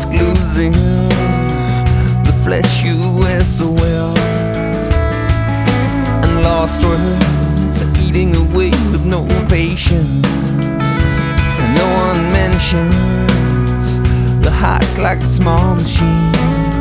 risk losing the flesh you wear so well, and lost words are eating away with no patience. And no one mentions the heart's like a small machine,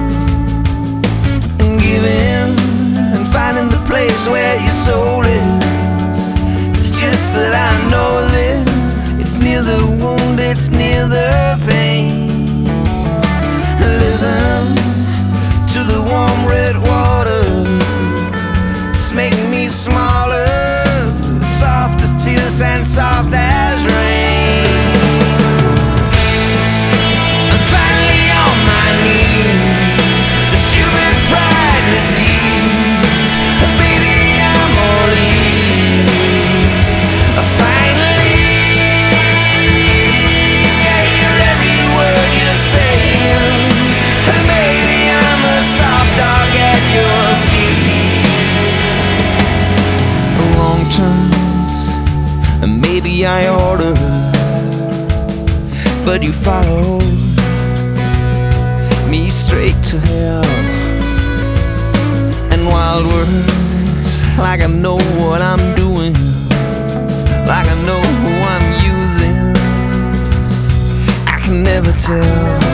and giving and finding the place where your soul is. It's just that I know this, it's near the wound, it's near the pain. Listen to the warm red water, it's making me smaller, soft as tears and soft as rain. I'm finally on my knees, the stupid pride receives, baby I'm all ears. Finally I hear every word you're saying, baby I'm a soft dog at your feet. Wrong turns, and maybe I order, but you follow me straight to hell. And wild words, like I know what I'm doing, like I know who I'm using, I can never tell.